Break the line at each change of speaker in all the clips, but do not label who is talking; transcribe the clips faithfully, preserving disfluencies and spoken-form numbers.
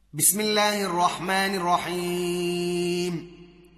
بسم الله الرحمن الرحيم.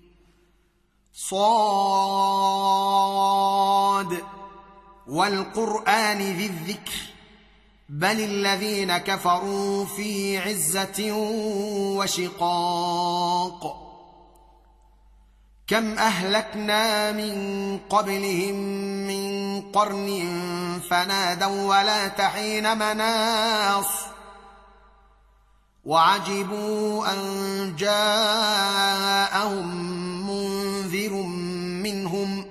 صاد والقرآن ذي الذكر بل الذين كفروا في عزة وشقاق. كم أهلكنا من قبلهم من قرن فنادوا ولا تحين مناص وعجبوا أن جاءهم منذر منهم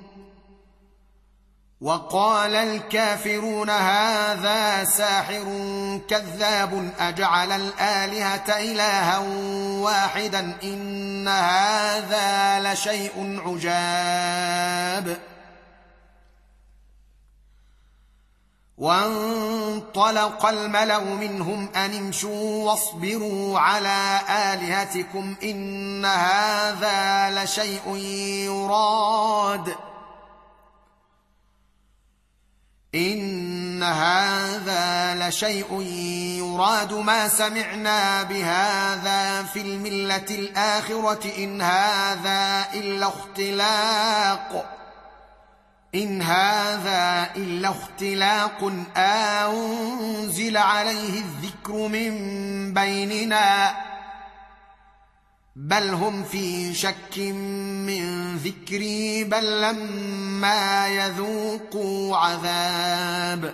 وقال الكافرون هذا ساحر كذاب أجعل الآلهة إلها واحدا إن هذا لشيء عجاب. وانطلق الملأ منهم أن امشوا واصبروا على آلهتكم إن هذا لشيء يراد إن هذا لشيء يراد ما سمعنا بهذا في الملة الآخرة إن هذا إلا اختلاق إن هذا إلا اختلاق أنزل عليه الذكر من بيننا بل هم في شك من ذكري بل لما يذوقوا عذاب.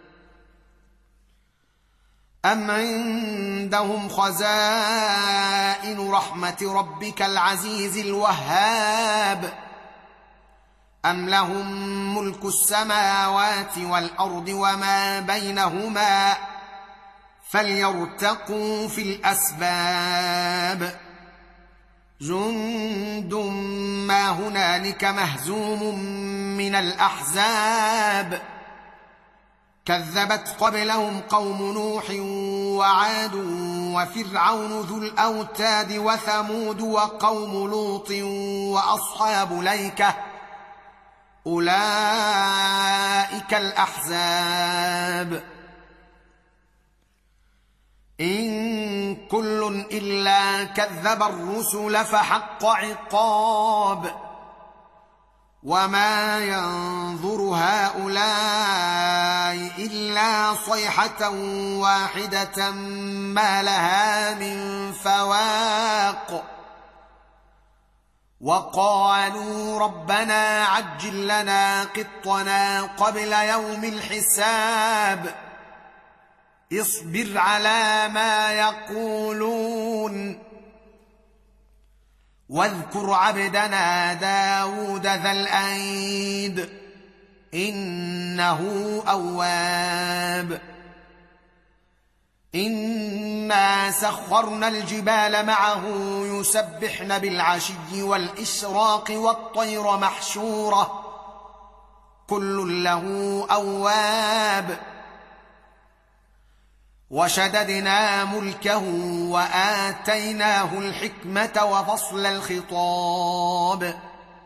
أم عندهم خزائن رحمة ربك العزيز الوهاب أم لهم ملك السماوات والأرض وما بينهما فليرتقوا في الأسباب. جند ما هنالك مهزوم من الأحزاب كذبت قبلهم قوم نوح وعاد وفرعون ذو الأوتاد وثمود وقوم لوط وأصحاب الأيكة أولئك الأحزاب. إن كل إلا كذب الرسل فحق عقاب وما ينظر هؤلاء إلا صيحة واحدة ما لها من فواق. وقالوا ربنا عجل لنا قطنا قبل يوم الحساب اصبر على ما يقولون واذكر عبدنا داود ذا الأيد إنه أواب. إنا سخرنا الجبال معه يسبحن بالعشي والإشراق والطير محشورة كل له أواب. وشددنا ملكه وآتيناه الحكمة وفصل الخطاب.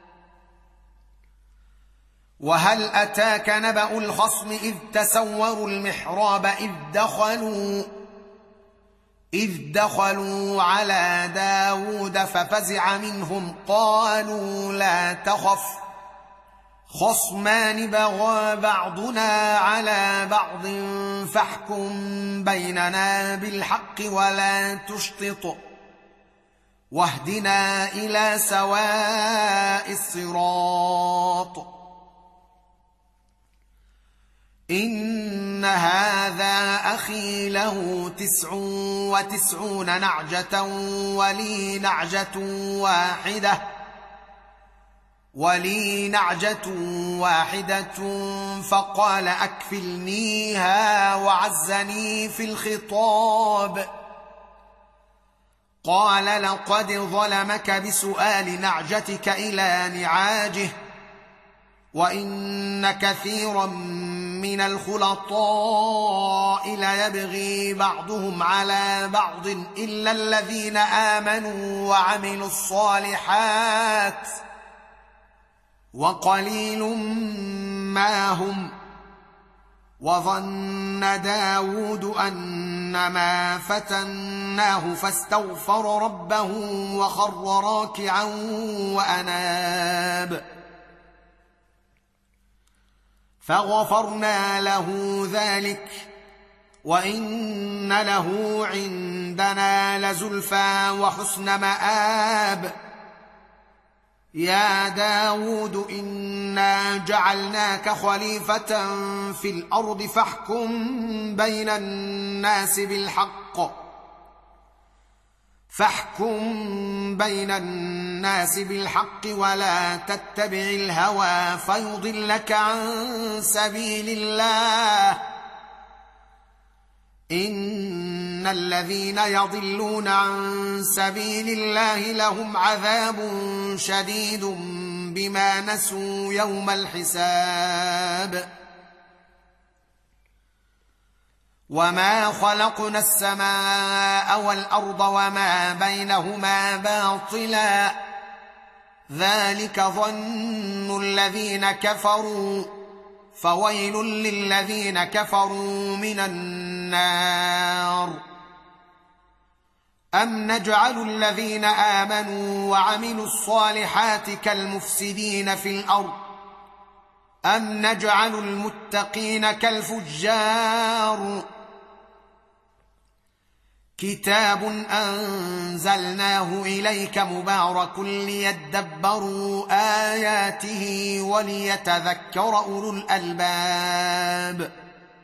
وهل أتاك نبأ الخصم إذ تسوروا المحراب إذ دخلوا إذ دخلوا على داود ففزع منهم قالوا لا تخف خصمان بغى بعضنا على بعض فاحكم بيننا بالحق ولا تشطط واهدنا إلى سواء الصراط. إن هذا أخي له تسع وتسعون نعجة ولي نعجة واحدة ولي نعجة واحدة فقال أكفلنيها وعزني في الخطاب. قال لقد ظلمك بسؤال نعجتك إلى نعاجه وإن كثيرا من الخلطاء ليبغي بعضهم على بعض إلا الذين آمنوا وعملوا الصالحات وقليل ما هم وظن داود أنما فتناه فاستغفر ربه وخر راكعا وأناب فغفرنا له ذلك وإن له عندنا لزلفى وحسن مآب يا داود إنا جعلناك خليفة في الأرض فاحكم بين الناس بالحق فاحكم بين الناس بالحق ولا تتبع الهوى فيضلك عن سبيل الله إن الذين يضلون عن سبيل الله لهم عذاب شديد بما نسوا يوم الحساب وما خلقنا السماء والأرض وما بينهما باطلا ذلك ظن الذين كفروا فويل للذين كفروا من النار أم نجعل الذين آمنوا وعملوا الصالحات كالمفسدين في الأرض أم نجعل المتقين كالفجار كتاب أنزلناه إليك مبارك ليدبروا آياته وليتذكر أولو الألباب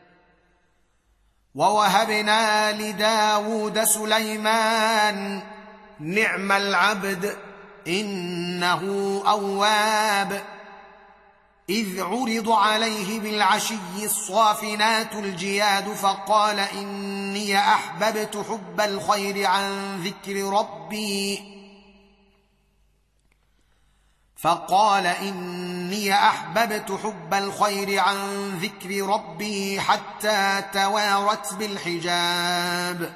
ووهبنا لداود سليمان نعم العبد إنه أواب إذ عرض عليه بالعشي الصافنات الجياد فقال إني أحببت حب الخير عن ذكر ربي فقال إني أحببت حب الخير عن ذكر ربي حتى توارت بالحجاب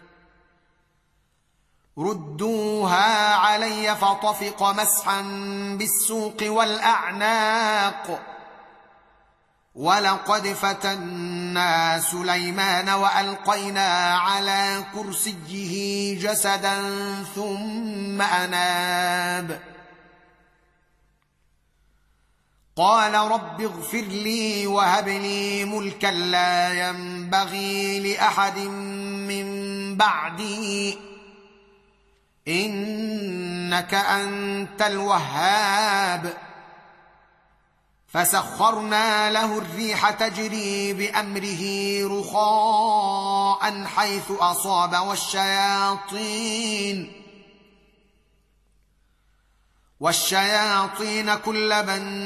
ردوها علي فطفق مسحا بالسوق والأعناق ولقد فتنا سليمان وألقينا على كرسيه جسدا ثم أناب قال رب اغفر لي وهب لي ملكا لا ينبغي لأحد من بعدي إنك أنت الوهاب فسخرنا له الريح تجري بأمره رخاء حيث أصاب والشياطين والشياطين كل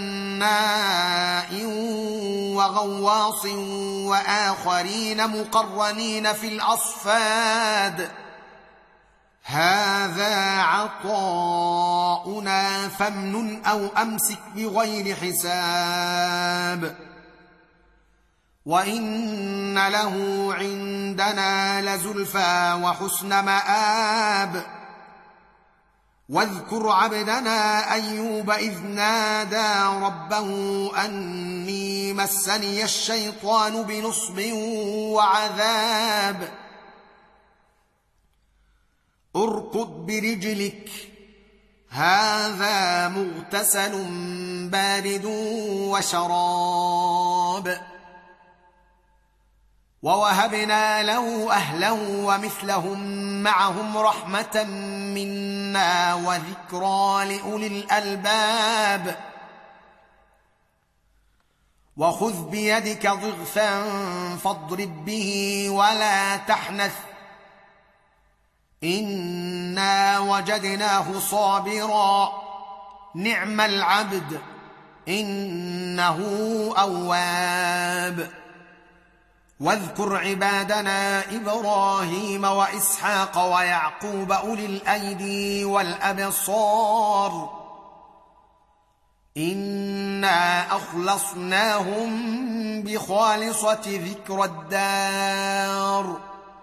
بناء وغواص وآخرين مقرنين في الأصفاد هذا عطاؤنا فامنن أو أمسك بغير حساب وإن له عندنا لزلفى وحسن مآب واذكر عبدنا أيوب إذ نادى ربه أني مسني الشيطان بنصب وعذاب اركض برجلك هذا مغتسل بارد وشراب ووهبنا له أهلا ومثلهم معهم رحمة منا وذكرى لأولي الألباب وخذ بيدك ضغثا فاضرب به ولا تحنث إنا وجدناه صابرا نعم العبد إنه أواب واذكر عبادنا إبراهيم وإسحاق ويعقوب أولي الأيدي والأبصار إنا أخلصناهم بخالصة ذكر الدار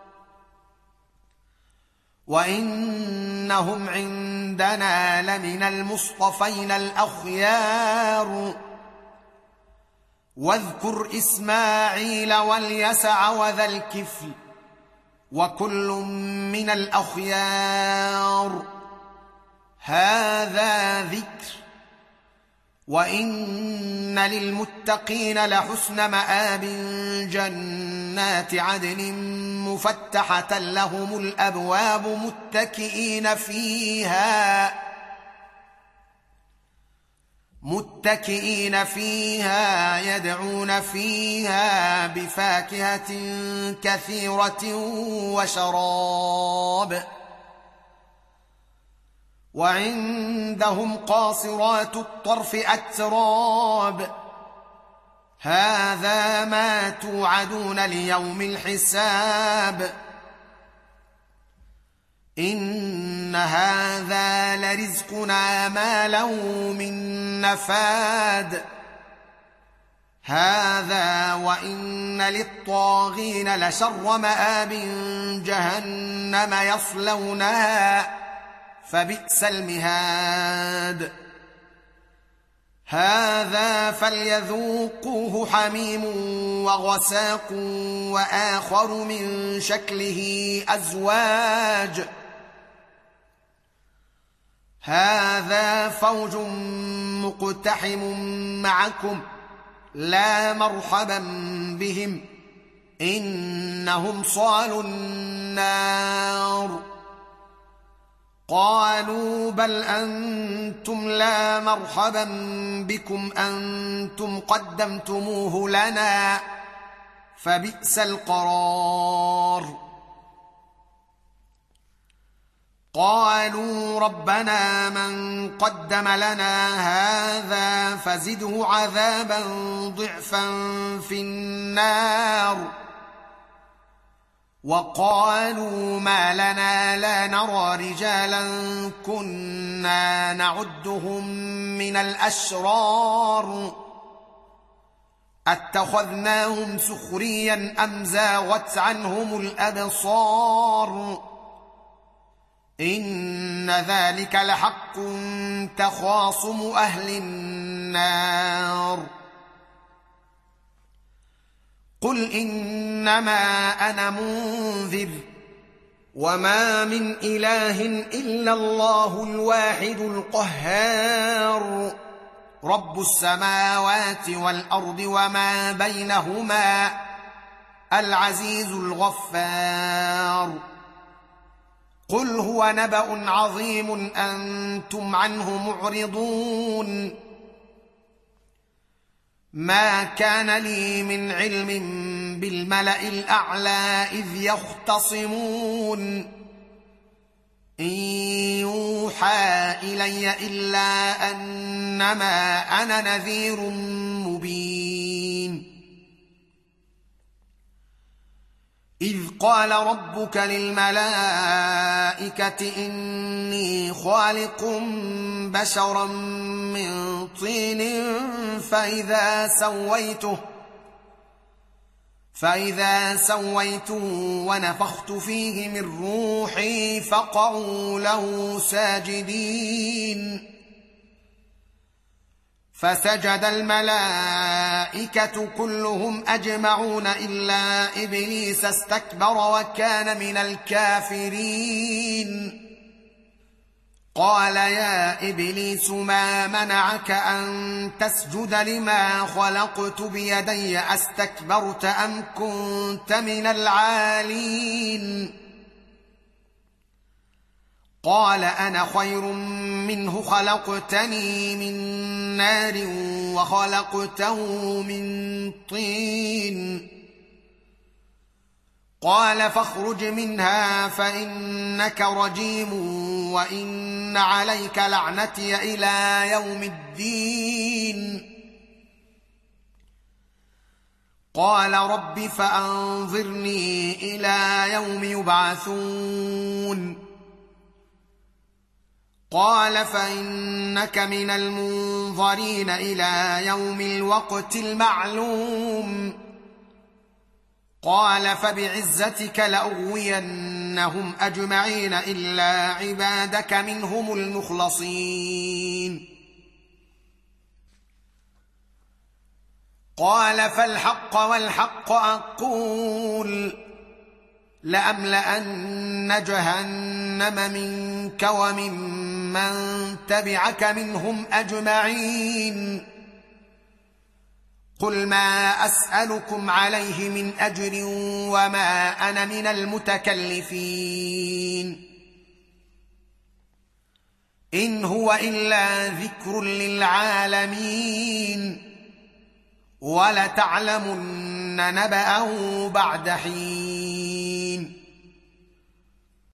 وإنهم عندنا لمن المصطفين الأخيار واذكر إسماعيل واليسع وذا الكفل وكل من الأخيار هذا ذكر وإن للمتقين لحسن مآب جنات عدن مفتحة لهم الأبواب متكئين فيها متكئين فيها يدعون فيها بفاكهة كثيرة وشراب وعندهم قاصرات الطرف أتراب هذا ما توعدون ليوم الحساب إن هذا لرزقنا ما له من نفاد هذا وإن للطاغين لشر مآب جهنم يصلونها فبئس المهاد هذا فليذوقوه حميم وغساق وآخر من شكله أزواج هذا فوج مقتحم معكم لا مرحبا بهم إنهم صالوا النار قالوا بل أنتم لا مرحبا بكم أنتم قدمتموه لنا فبئس القرار قالوا ربنا من قدم لنا هذا فزده عذابا ضعفا في النار وقالوا ما لنا لا نرى رجالا كنا نعدهم من الأشرار اتخذناهم سخريا أم زاغت عنهم الأبصار إن ذلك لحق تخاصم أهل النار قل إنما أنا منذر وما من إله إلا الله الواحد القهار رب السماوات والأرض وما بينهما العزيز الغفار قل هو نبأ عظيم أنتم عنه معرضون ما كان لي من علم بالملأ الأعلى إذ يختصمون إن يوحى إلي إلا أنما أنا نذير مبين إذ قال ربك للملائكة إني خالق بشرا من طين فإذا سويته فإذا سويته ونفخت فيه من روحي فقعوا له ساجدين فسجد الملائكة كلهم أجمعون إلا إبليس استكبر وكان من الكافرين قال يا إبليس ما منعك أن تسجد لما خلقت بيدي أستكبرت أم كنت من العالين قال أنا خير منه خلقتني من نار وخلقته من طين قال فاخرج منها فإنك رجيم وإن عليك لعنتي إلى يوم الدين قال رب فأنظرني إلى يوم يبعثون قال فإنك من المنظرين إلى يوم الوقت المعلوم قال فبعزتك لأغوينهم أجمعين إلا عبادك منهم المخلصين قال فالحق والحق أقول لأملأن جهنم منك وممن تبعك منهم أجمعين قل ما أسألكم عليه من أجر وما أنا من المتكلفين إن هو إلا ذكر للعالمين ولتعلمن نبأه بعد حين